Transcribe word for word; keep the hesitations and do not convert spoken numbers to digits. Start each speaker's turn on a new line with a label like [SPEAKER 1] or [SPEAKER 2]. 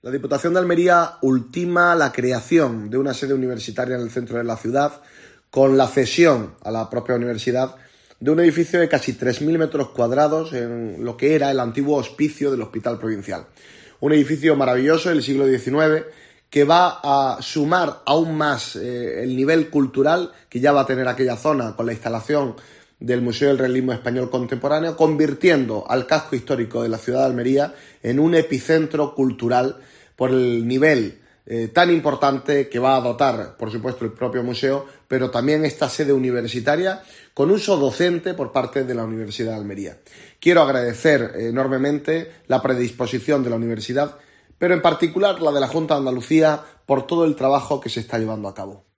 [SPEAKER 1] La Diputación de Almería ultima la creación de una sede universitaria en el centro de la ciudad con la cesión a la propia universidad de un edificio de casi tres mil metros cuadrados en lo que era el antiguo hospicio del Hospital Provincial. Un edificio maravilloso del siglo diecinueve que va a sumar aún más eh, el nivel cultural que ya va a tener aquella zona con la instalación del Museo del Realismo Español Contemporáneo, convirtiendo al casco histórico de la ciudad de Almería en un epicentro cultural por el nivel eh, tan importante que va a dotar, por supuesto, el propio museo, pero también esta sede universitaria con uso docente por parte de la Universidad de Almería. Quiero agradecer enormemente la predisposición de la universidad, pero en particular la de la Junta de Andalucía, por todo el trabajo que se está llevando a cabo.